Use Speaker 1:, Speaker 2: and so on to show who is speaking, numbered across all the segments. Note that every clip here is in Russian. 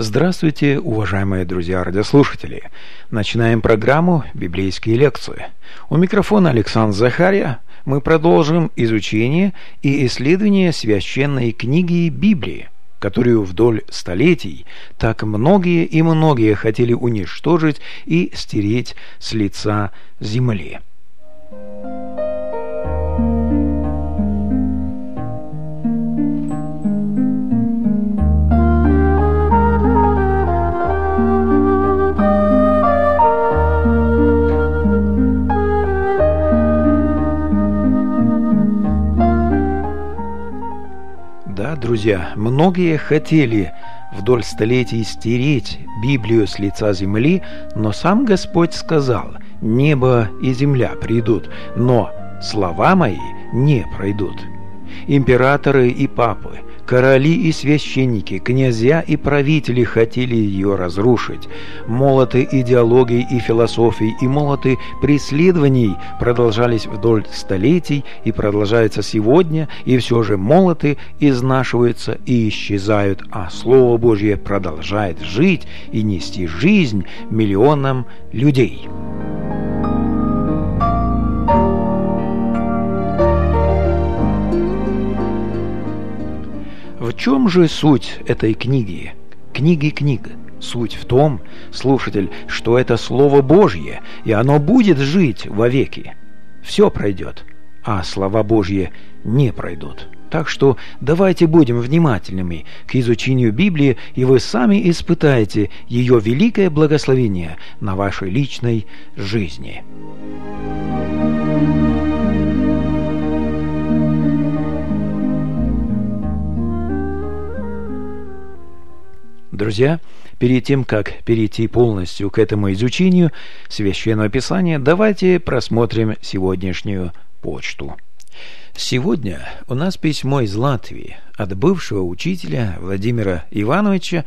Speaker 1: Здравствуйте, уважаемые друзья-радиослушатели! Начинаем программу «Библейские лекции». У микрофона Александр Захария. Мы продолжим изучение и исследование священной книги Библии, которую вдоль столетий так многие и многие хотели уничтожить и стереть с лица земли. Да, друзья, многие хотели вдоль столетий стереть Библию с лица земли, но сам Господь сказал: «Небо и земля придут, но слова мои не пройдут». Императоры и папы, короли и священники, князья и правители хотели ее разрушить. Молоты идеологий и философий и молоты преследований продолжались вдоль столетий и продолжаются сегодня, и все же молоты изнашиваются и исчезают, а Слово Божье продолжает жить и нести жизнь миллионам людей. В чем же суть этой книги? Книга. Суть в том, слушатель, что это Слово Божье, и оно будет жить вовеки. Все пройдет, а слова Божьи не пройдут. Так что давайте будем внимательными к изучению Библии, и вы сами испытаете ее великое благословение на вашей личной жизни. Друзья, перед тем, как перейти полностью к этому изучению Священного Писания, давайте просмотрим сегодняшнюю почту. Сегодня у нас письмо из Латвии от бывшего учителя Владимира Ивановича,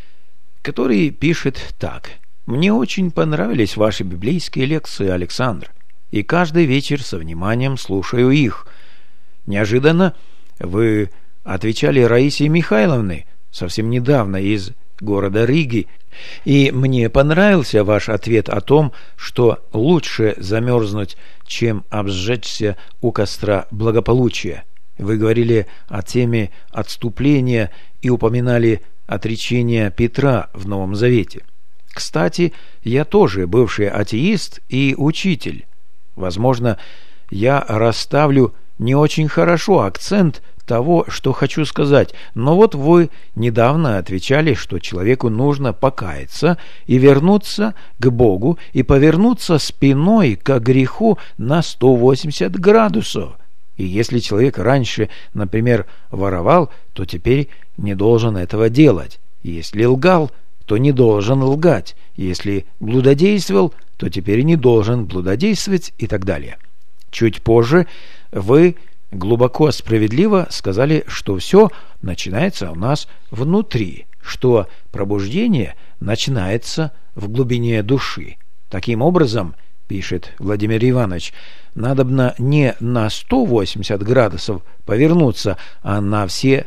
Speaker 1: который пишет так: «Мне очень понравились ваши библейские лекции, Александр, и каждый вечер со вниманием слушаю их. Неожиданно вы отвечали Раисе Михайловне совсем недавно из города Риги, и мне понравился ваш ответ о том, что лучше замерзнуть, чем обжечься у костра благополучия. Вы говорили о теме отступления и упоминали отречение Петра в Новом Завете. Кстати, я тоже бывший атеист и учитель. Возможно, я расставлю не очень хорошо акцент того, что хочу сказать, но вот вы недавно отвечали, что человеку нужно покаяться и вернуться к Богу и повернуться спиной к греху на 180 градусов. И если человек раньше, например, воровал, то теперь не должен этого делать. Если лгал, то не должен лгать. Если блудодействовал, то теперь не должен блудодействовать и так далее. Чуть позже вы глубоко справедливо сказали, что все начинается у нас внутри, что пробуждение начинается в глубине души. Таким образом, пишет Владимир Иванович, надобно не на 180 градусов повернуться, а на все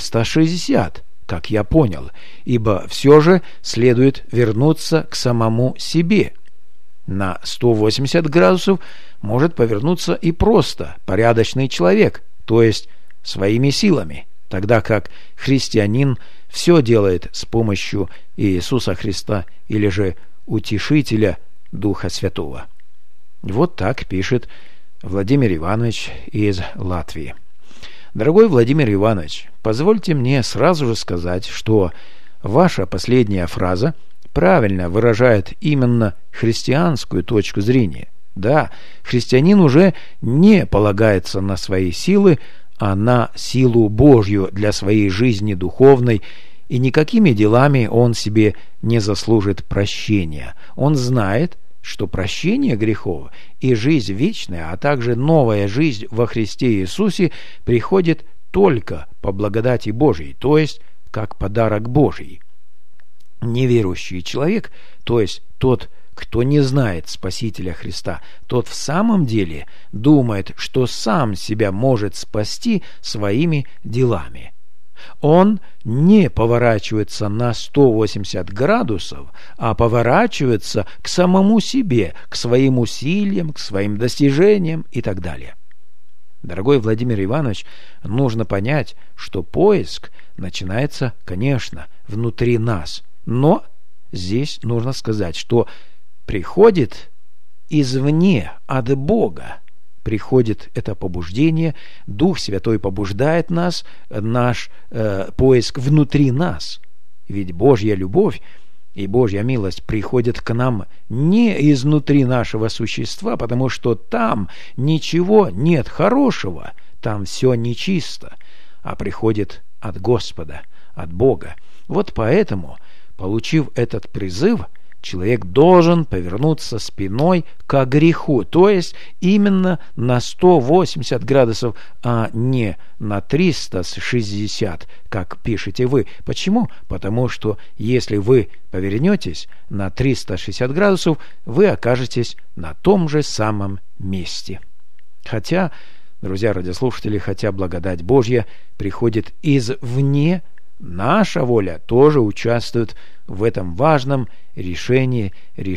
Speaker 1: 360, как я понял, ибо все же следует вернуться к самому себе. На 180 градусов может повернуться и просто порядочный человек, то есть своими силами, тогда как христианин все делает с помощью Иисуса Христа или же Утешителя Духа Святого. Вот так пишет Владимир Иванович из Латвии. Дорогой Владимир Иванович, позвольте мне сразу же сказать, что ваша последняя фраза правильно выражает именно христианскую точку зрения. Да, христианин уже не полагается на свои силы, а на силу Божью для своей жизни духовной, и никакими делами он себе не заслужит прощения. Он знает, что прощение грехов и жизнь вечная, а также новая жизнь во Христе Иисусе приходит только по благодати Божьей, то есть как подарок Божий. Неверующий человек, то есть тот, кто не знает Спасителя Христа, тот в самом деле думает, что сам себя может спасти своими делами. Он не поворачивается на 180 градусов, а поворачивается к самому себе, к своим усилиям, к своим достижениям и так далее. Дорогой Владимир Иванович, нужно понять, что поиск начинается, конечно, внутри нас. Но здесь нужно сказать, что приходит извне, от Бога. Приходит это побуждение, Дух Святой побуждает нас, наш поиск внутри нас. Ведь Божья любовь и Божья милость приходят к нам не изнутри нашего существа, потому что там ничего нет хорошего, там все нечисто, а приходит от Господа, от Бога. Вот поэтому, получив этот призыв, человек должен повернуться спиной к греху, то есть именно на 180 градусов, а не на 360, как пишете вы. Почему? Потому что если вы повернетесь на 360 градусов, вы окажетесь на том же самом месте. Хотя, друзья радиослушатели, хотя благодать Божья приходит извне, наша воля тоже участвует в этом важном решении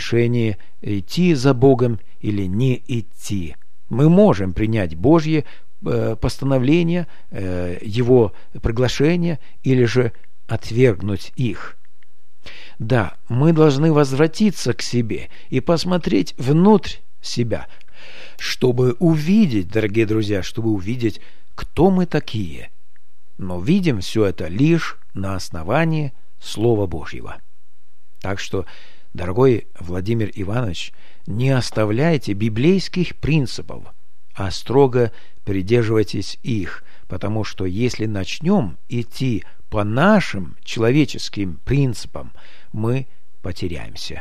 Speaker 1: идти за Богом или не идти. Мы можем принять Божье постановление, Его приглашение, или же отвергнуть их. Да, мы должны возвратиться к себе и посмотреть внутрь себя, чтобы увидеть, дорогие друзья, чтобы увидеть, кто мы такие. Но видим все это лишь на основании Слова Божьего. Так что, дорогой Владимир Иванович, не оставляйте библейских принципов, а строго придерживайтесь их, потому что если начнем идти по нашим человеческим принципам, мы потеряемся.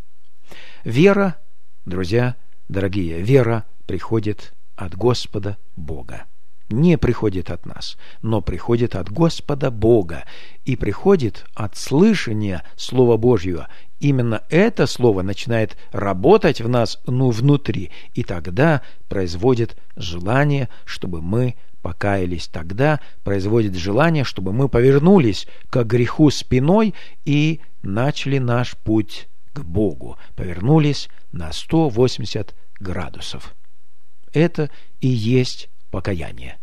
Speaker 1: Вера, друзья дорогие, вера приходит от Господа Бога. Не приходит от нас, но приходит от Господа Бога и приходит от слышания Слова Божьего. Именно это Слово начинает работать в нас внутри, и тогда производит желание, чтобы мы покаялись. Тогда производит желание, чтобы мы повернулись к греху спиной и начали наш путь к Богу. Повернулись на 180 градусов. Это и есть покаяние.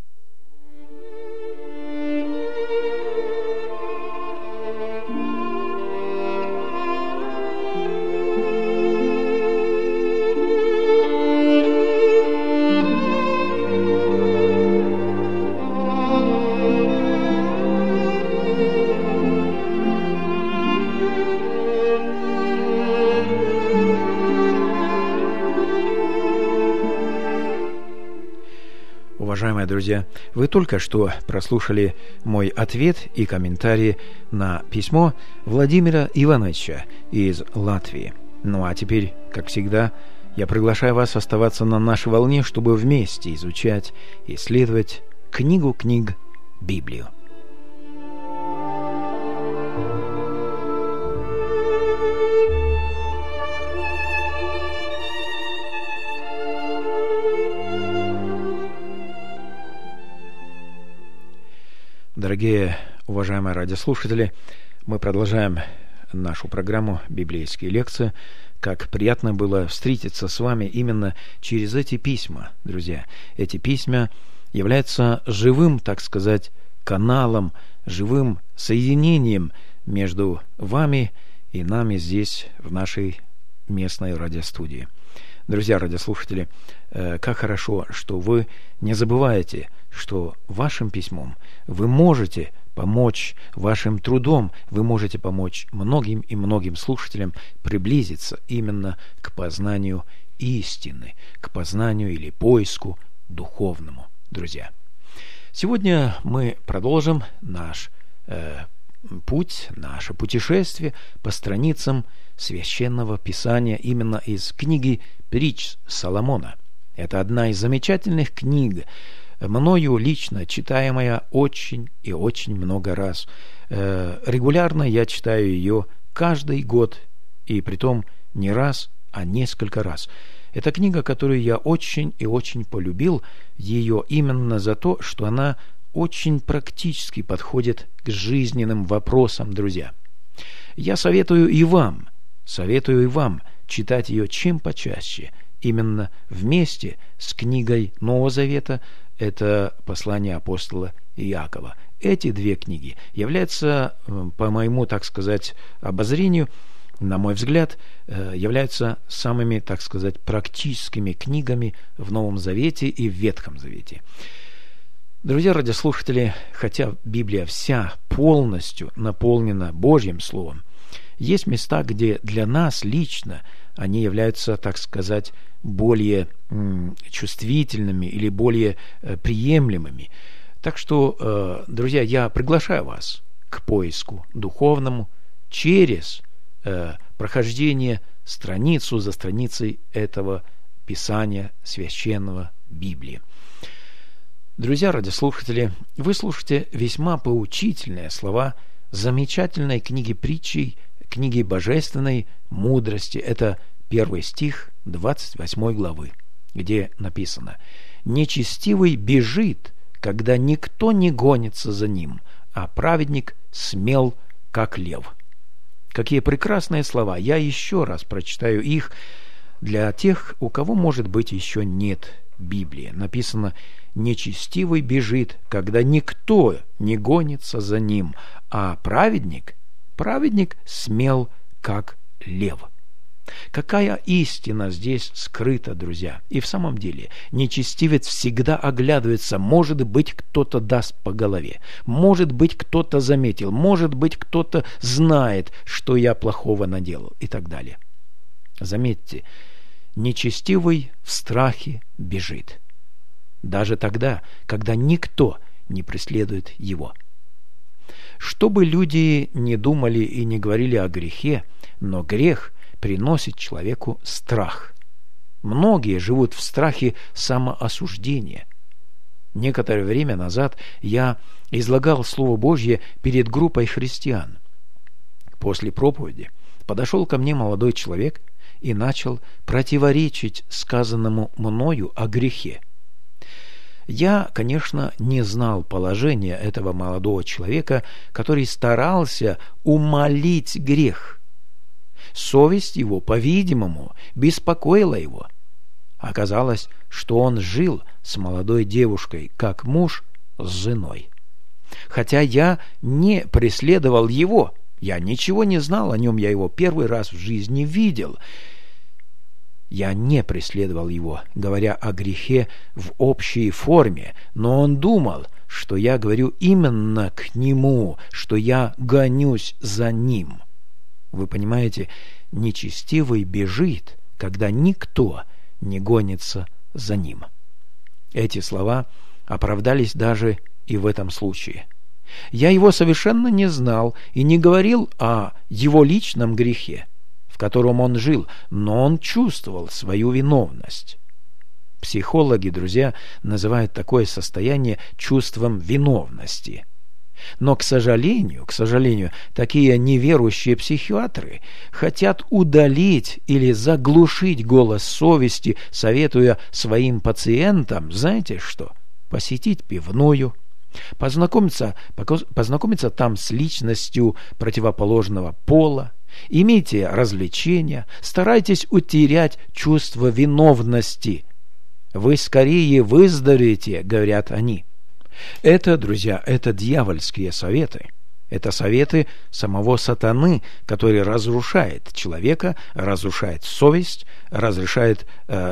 Speaker 1: Уважаемые друзья, вы только что прослушали мой ответ и комментарии на письмо Владимира Ивановича из Латвии. Ну а теперь, как всегда, я приглашаю вас оставаться на нашей волне, чтобы вместе изучать и исследовать книгу книг Библию. Дорогие, уважаемые радиослушатели, мы продолжаем нашу программу «Библейские лекции». Как приятно было встретиться с вами именно через эти письма, друзья. Эти письма являются живым, так сказать, каналом, живым соединением между вами и нами здесь, в нашей местной радиостудии. Друзья радиослушатели, как хорошо, что вы не забываете, что вашим письмом вы можете помочь, вашим трудом вы можете помочь многим и многим слушателям приблизиться именно к познанию истины, к познанию или поиску духовному, друзья. Сегодня мы продолжим наш путь, наше путешествие по страницам Священного Писания именно из книги «Притч Соломона». Это одна из замечательных книг, мною лично читаемая очень и очень много раз. Регулярно я читаю ее каждый год, и притом не раз, а несколько раз. Это книга, которую я очень и очень полюбил, ее именно за то, что она очень практически подходит к жизненным вопросам, друзья. Я советую и вам читать ее чем почаще, именно вместе с книгой Нового Завета, это послание апостола Иакова. Эти две книги являются, по моему, так сказать, обозрению, на мой взгляд, являются самыми, так сказать, практическими книгами в Новом Завете и в Ветхом Завете. Друзья радиослушатели, хотя Библия вся полностью наполнена Божьим Словом, есть места, где для нас лично они являются, так сказать, более чувствительными или более приемлемыми. Так что, друзья, я приглашаю вас к поиску духовному через прохождение страницу за страницей этого Писания священного Библии. Друзья радиослушатели, вы слушаете весьма поучительные слова замечательной книги притчей, книги божественной мудрости. Это 1 стих 28 главы, где написано: «Нечестивый бежит, когда никто не гонится за ним, а праведник смел, как лев». Какие прекрасные слова! Я еще раз прочитаю их для тех, у кого, может быть, еще нет Библии. Написано: «Нечестивый бежит, когда никто не гонится за ним, а праведник смел, как лев». Какая истина здесь скрыта, друзья! И в самом деле, нечестивец всегда оглядывается. Может быть, кто-то даст по голове. Может быть, кто-то заметил. Может быть, кто-то знает, что я плохого наделал. И так далее. Заметьте, нечестивый в страхе бежит. Даже тогда, когда никто не преследует его. Что бы люди не думали и не говорили о грехе, но грех приносит человеку страх. Многие живут в страхе самоосуждения. Некоторое время назад я излагал Слово Божье перед группой христиан. После проповеди подошел ко мне молодой человек и начал противоречить сказанному мною о грехе. Я, конечно, не знал положения этого молодого человека, который старался умалить грех. Совесть его, по-видимому, беспокоила его. Оказалось, что он жил с молодой девушкой, как муж с женой. Хотя я не преследовал его, я ничего не знал о нем, я его первый раз в жизни видел. Я не преследовал его, говоря о грехе в общей форме, но он думал, что я говорю именно к нему, что я гонюсь за ним. Вы понимаете, нечестивый бежит, когда никто не гонится за ним. Эти слова оправдались даже и в этом случае. Я его совершенно не знал и не говорил о его личном грехе, в котором он жил, но он чувствовал свою виновность. Психологи, друзья, называют такое состояние чувством виновности. Но, к сожалению, такие неверующие психиатры хотят удалить или заглушить голос совести, советуя своим пациентам, знаете что, посетить пивную, познакомиться там с личностью противоположного пола, имейте развлечения, старайтесь утерять чувство виновности. Вы скорее выздоровеете, говорят они. Это, друзья, это дьявольские советы. Это советы самого сатаны, который разрушает человека, разрушает совесть, разрушает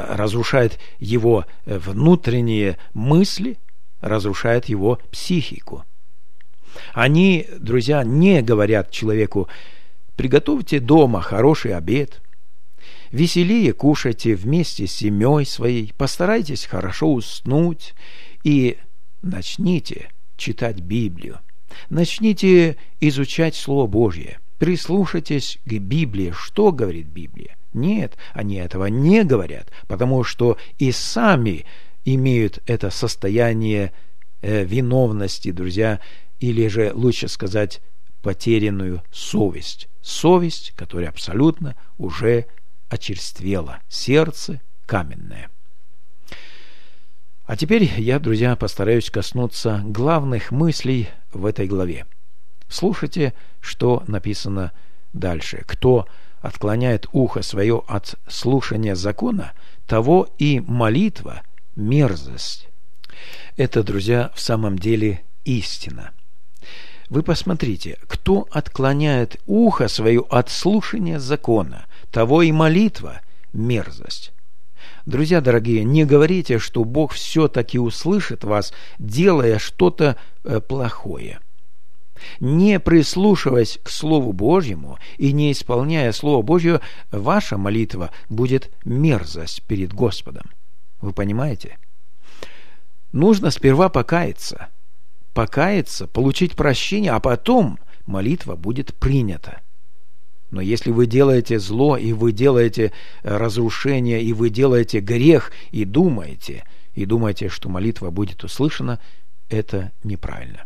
Speaker 1: его внутренние мысли, разрушает его психику. Они, друзья, не говорят человеку: приготовьте дома хороший обед, веселее кушайте вместе с семьей своей, постарайтесь хорошо уснуть и начните читать Библию. Начните изучать Слово Божье. Прислушайтесь к Библии. Что говорит Библия? Нет, они этого не говорят, потому что и сами имеют это состояние виновности, друзья, или же, лучше сказать, потерянную совесть. Совесть, которая абсолютно уже очерствела. Сердце каменное. А теперь я, друзья, постараюсь коснуться главных мыслей в этой главе. Слушайте, что написано дальше. «Кто отклоняет ухо свое от слушания закона, того и молитва – мерзость». Это, друзья, в самом деле истина. Вы посмотрите, кто отклоняет ухо свое от слушания закона, того и молитва – мерзость. Друзья дорогие, не говорите, что Бог все-таки услышит вас, делая что-то плохое. Не прислушиваясь к Слову Божьему и не исполняя Слово Божье, ваша молитва будет мерзость перед Господом. Вы понимаете? Нужно сперва покаяться, получить прощение, а потом молитва будет принята. Но если вы делаете зло, и вы делаете разрушение, и вы делаете грех, и думаете, что молитва будет услышана, это неправильно.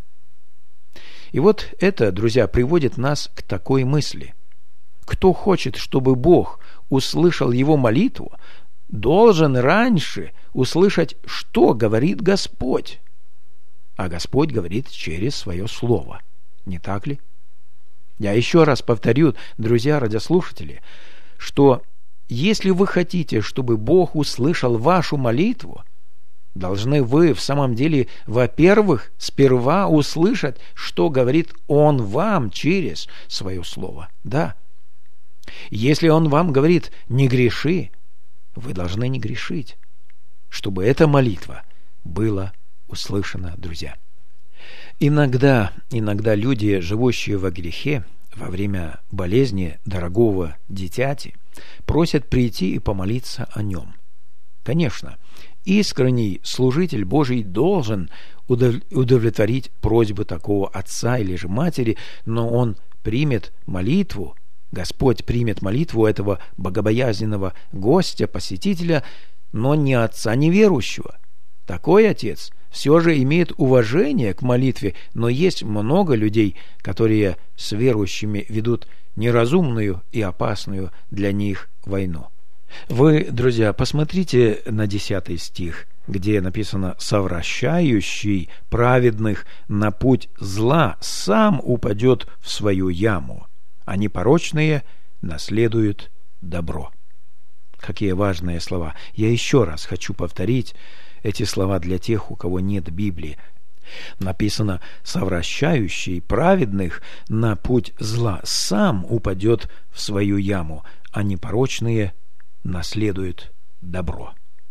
Speaker 1: И вот это, друзья, приводит нас к такой мысли. Кто хочет, чтобы Бог услышал его молитву, должен раньше услышать, что говорит Господь. А Господь говорит через свое Слово. Не так ли? Я еще раз повторю, друзья радиослушатели, что если вы хотите, чтобы Бог услышал вашу молитву, должны вы в самом деле, во-первых, сперва услышать, что говорит Он вам через свое Слово. Да. Если Он вам говорит «не греши», вы должны не грешить, чтобы эта молитва была услышана, друзья. Иногда люди, живущие во грехе, во время болезни дорогого дитяти, просят прийти и помолиться о нем. Конечно, искренний служитель Божий должен удовлетворить просьбы такого отца или же матери, но он примет молитву, Господь примет молитву этого богобоязненного гостя, посетителя, но не отца неверующего. Такой отец все же имеет уважение к молитве, но есть много людей, которые с верующими ведут неразумную и опасную для них войну. Вы, друзья, посмотрите на 10 стих, где написано «совращающий праведных на путь зла сам упадет в свою яму, а непорочные наследуют добро». Какие важные слова! Я еще раз хочу повторить эти слова для тех, у кого нет Библии. Написано «совращающий праведных на путь зла сам упадет в свою яму, а непорочные наследуют добро».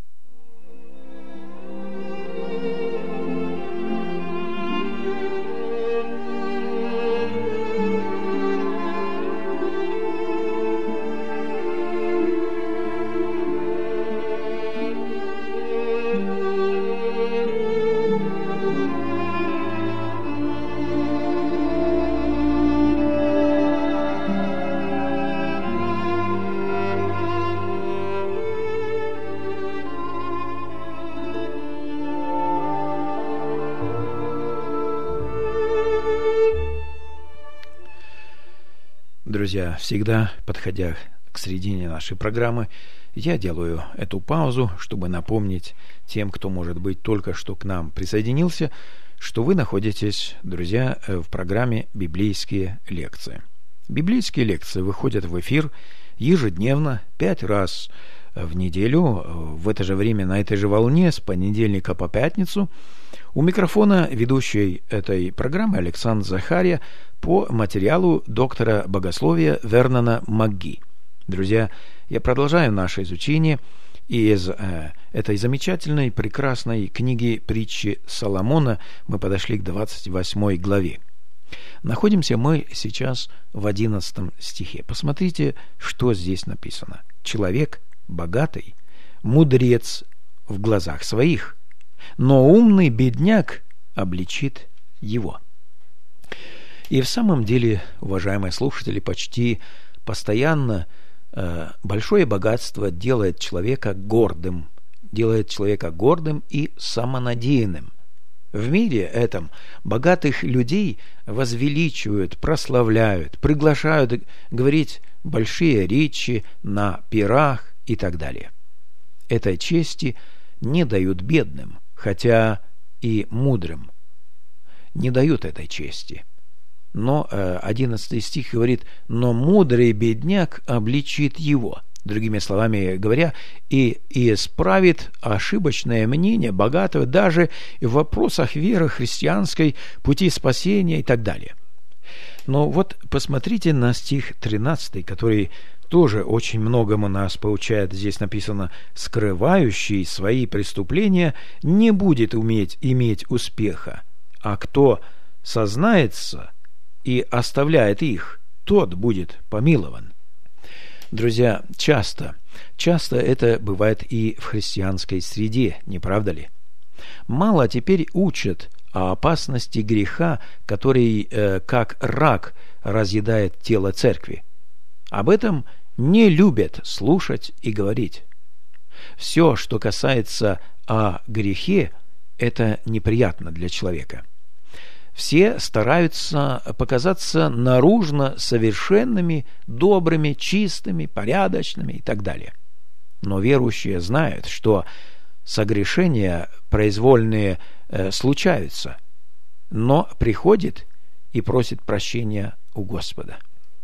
Speaker 1: Друзья, всегда, подходя к середине нашей программы, я делаю эту паузу, чтобы напомнить тем, кто, может быть, только что к нам присоединился, что вы находитесь, друзья, в программе «Библейские лекции». Библейские лекции выходят в эфир ежедневно, 5 раз в неделю, в это же время, на этой же волне, с понедельника по пятницу. У микрофона ведущий этой программы Александр Захария по материалу доктора богословия Вернона МакГи. Друзья, я продолжаю наше изучение из этой замечательной, прекрасной книги притчи Соломона. Мы подошли к 28 главе. Находимся мы сейчас в 11 стихе. Посмотрите, что здесь написано. «Человек богатый, мудрец в глазах своих, но умный бедняк обличит его». И в самом деле, уважаемые слушатели, почти постоянно большое богатство делает человека гордым и самонадеянным. В мире этом богатых людей возвеличивают, прославляют, приглашают говорить большие речи на пирах и так далее. Этой чести не дают бедным, хотя и мудрым, не дают этой чести. Но 11 стих говорит: «Но мудрый бедняк обличит его». Другими словами говоря, и исправит ошибочное мнение богатого даже в вопросах веры христианской, пути спасения и так далее. Но вот посмотрите на стих 13, который тоже очень многому нас поучает. Здесь написано: «Скрывающий свои преступления не будет иметь успеха, а кто сознается и оставляет их, тот будет помилован». Друзья, часто это бывает и в христианской среде, не правда ли? Мало теперь учат о опасности греха, который, как рак, разъедает тело церкви. Об этом не любят слушать и говорить. Все, что касается о грехе, это неприятно для человека. Все стараются показаться наружно совершенными, добрыми, чистыми, порядочными и так далее. Но верующие знают, что согрешения произвольные случаются, но приходит и просит прощения у Господа.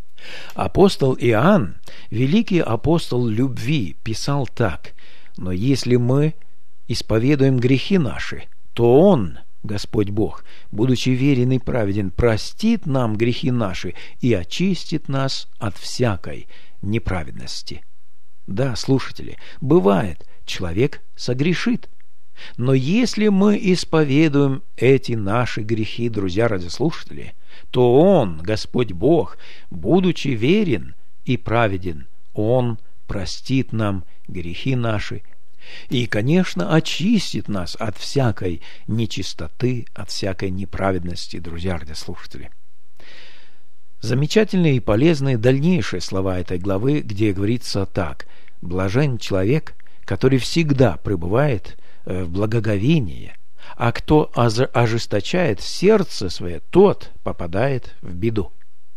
Speaker 1: Апостол Иоанн, великий апостол любви, писал так: «Но если мы исповедуем грехи наши, то Он, Господь Бог, будучи верен и праведен, простит нам грехи наши и очистит нас от всякой неправедности». Да, слушатели, бывает, человек согрешит. Но если мы исповедуем эти наши грехи, друзья радиослушатели, то Он, Господь Бог, будучи верен и праведен, Он простит нам грехи наши и, конечно, очистит нас от всякой нечистоты, от всякой неправедности, друзья радиослушатели. Замечательные и полезные дальнейшие слова этой главы, где говорится так: «Блажен человек, который всегда пребывает в благоговении, а кто ожесточает сердце свое, тот попадает в беду».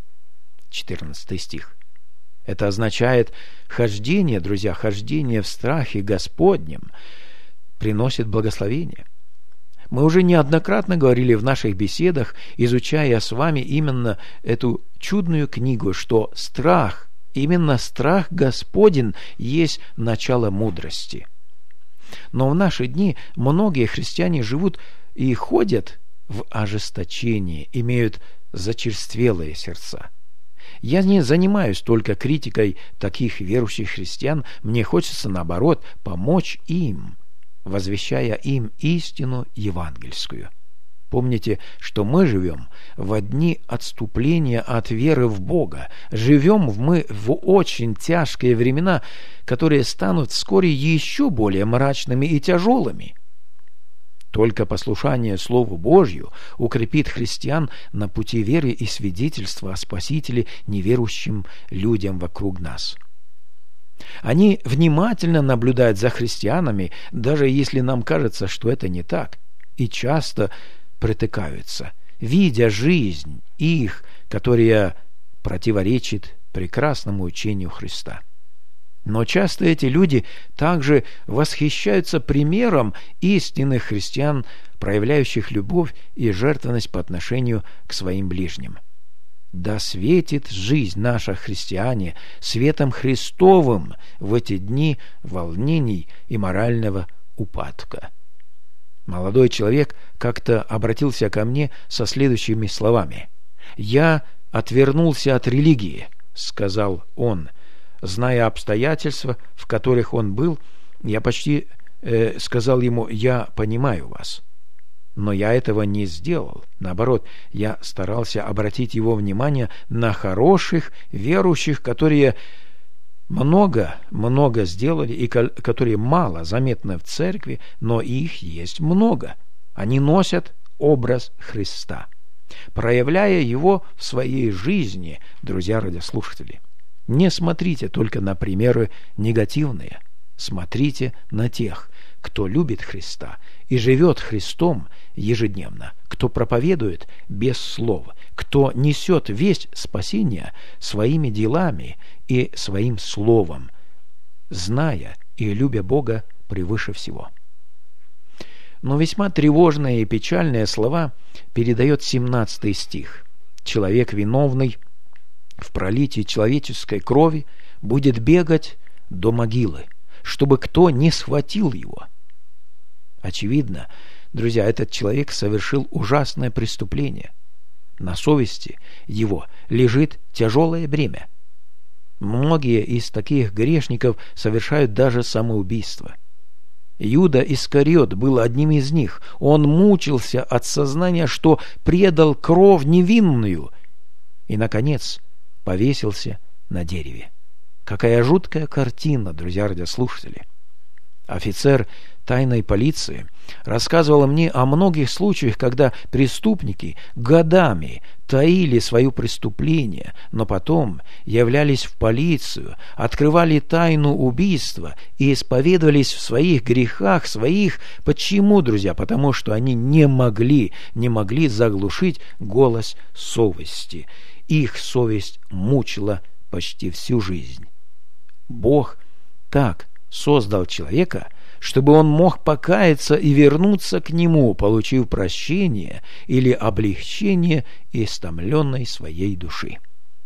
Speaker 1: 14 стих. Это означает хождение, друзья, хождение в страхе Господнем приносит благословение. Мы уже неоднократно говорили в наших беседах, изучая с вами именно эту чудную книгу, что страх, именно страх Господень есть начало мудрости. Но в наши дни многие христиане живут и ходят в ожесточении, имеют зачерствелые сердца. Я не занимаюсь только критикой таких верующих христиан, мне хочется, наоборот, помочь им, возвещая им истину евангельскую. Помните, что мы живем в дни отступления от веры в Бога. Живем мы в очень тяжкие времена, которые станут вскоре еще более мрачными и тяжелыми. Только послушание Слову Божью укрепит христиан на пути веры и свидетельства о Спасителе неверующим людям вокруг нас. Они внимательно наблюдают за христианами, даже если нам кажется, что это не так, и часто притыкаются, видя жизнь их, которая противоречит прекрасному учению Христа. Но часто эти люди также восхищаются примером истинных христиан, проявляющих любовь и жертвенность по отношению к своим ближним. Да светит жизнь наша, христиане, светом Христовым в эти дни волнений и морального упадка. Молодой человек как-то обратился ко мне со следующими словами: «Я отвернулся от религии», — сказал он. Зная обстоятельства, в которых он был, я почти сказал ему: «Я понимаю вас». Но я этого не сделал. Наоборот, я старался обратить его внимание на хороших верующих, которые много сделали и которые мало заметны в церкви, но их есть много. Они носят образ Христа, проявляя его в своей жизни, друзья радиослушатели. Не смотрите только на примеры негативные. Смотрите на тех, кто любит Христа и живет Христом ежедневно, кто проповедует без слов, кто несет весть спасения своими делами и своим словом, зная и любя Бога превыше всего. Но весьма тревожные и печальные слова передает 17 стих. Человек, виновный в пролитии человеческой крови, будет бегать до могилы, чтобы кто не схватил его. Очевидно, друзья, этот человек совершил ужасное преступление. На совести его лежит тяжелое бремя. Многие из таких грешников совершают даже самоубийство. Иуда Искариот был одним из них. Он мучился от сознания, что предал кровь невинную, и, наконец, повесился на дереве. Какая жуткая картина, друзья радиослушатели! Офицер тайной полиции рассказывал мне о многих случаях, когда преступники годами таили свое преступление, но потом являлись в полицию, открывали тайну убийства и исповедовались в своих грехах своих. Почему, друзья? Потому что они не могли заглушить голос совести. Их совесть мучила почти всю жизнь. Бог так создал человека, чтобы он мог покаяться и вернуться к Нему, получив прощение или облегчение истомленной своей души.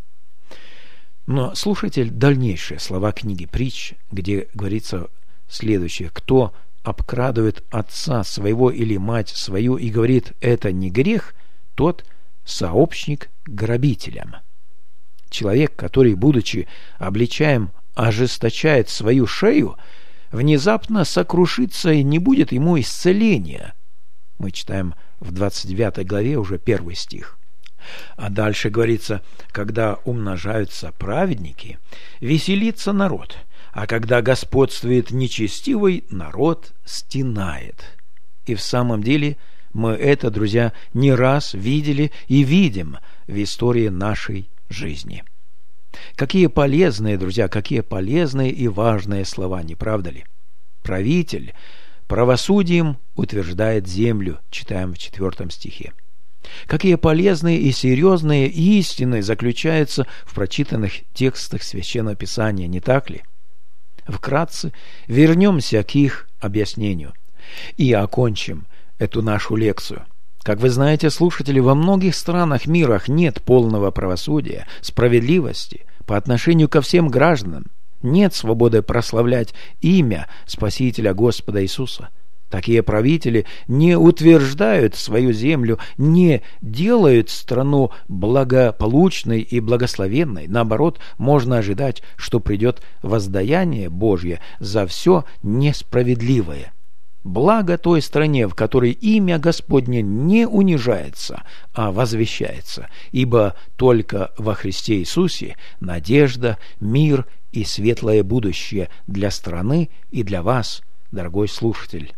Speaker 1: Но слушайте дальнейшие слова книги Притч, где говорится следующее: «Кто обкрадывает отца своего или мать свою и говорит, это не грех, тот сообщник грабителям». Человек, который, будучи обличаем, ожесточает свою шею, внезапно сокрушится, и не будет ему исцеления. Мы читаем в 29 главе уже 1 стих. А дальше говорится: когда умножаются праведники, веселится народ, а когда господствует нечестивый, народ стенает. И в самом деле мы это, друзья, не раз видели и видим в истории нашей жизни. Какие полезные, друзья, какие полезные и важные слова, не правда ли? Правитель правосудием утверждает землю, читаем в 4 стихе. Какие полезные и серьезные истины заключаются в прочитанных текстах Священного Писания, не так ли? Вкратце вернемся к их объяснению и окончим эту нашу лекцию. Как вы знаете, слушатели, во многих странах мира нет полного правосудия, справедливости по отношению ко всем гражданам. Нет свободы прославлять имя Спасителя Господа Иисуса. Такие правители не утверждают свою землю, не делают страну благополучной и благословенной. Наоборот, можно ожидать, что придет воздаяние Божье за все несправедливое. Благо той стране, в которой имя Господне не унижается, а возвещается, ибо только во Христе Иисусе надежда, мир и светлое будущее для страны и для вас, дорогой слушатель.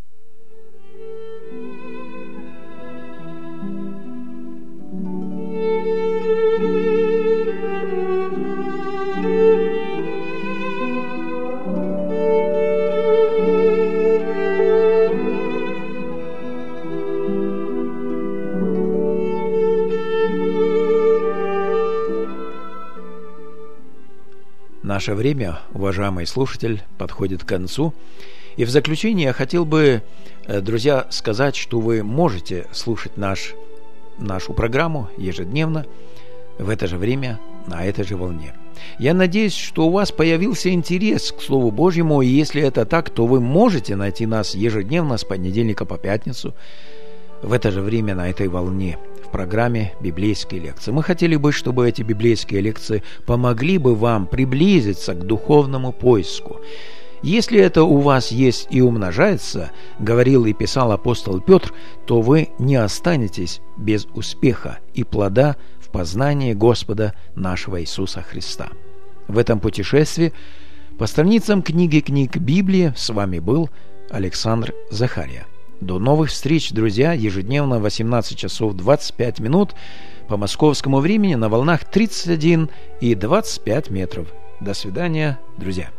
Speaker 1: Наше время, уважаемый слушатель, подходит к концу. И в заключение я хотел бы, друзья, сказать, что вы можете слушать нашу программу ежедневно в это же время, на этой же волне. Я надеюсь, что у вас появился интерес к Слову Божьему, и если это так, то вы можете найти нас ежедневно с понедельника по пятницу в это же время на этой волне в программе «Библейские лекции». Мы хотели бы, чтобы эти библейские лекции помогли бы вам приблизиться к духовному поиску. Если это у вас есть и умножается, говорил и писал апостол Петр, то вы не останетесь без успеха и плода в познании Господа нашего Иисуса Христа. В этом путешествии по страницам книги книг Библии с вами был Александр Захария. До новых встреч, друзья, ежедневно в 18 часов 25 минут по московскому времени на волнах 31 и 25 метров. До свидания, друзья.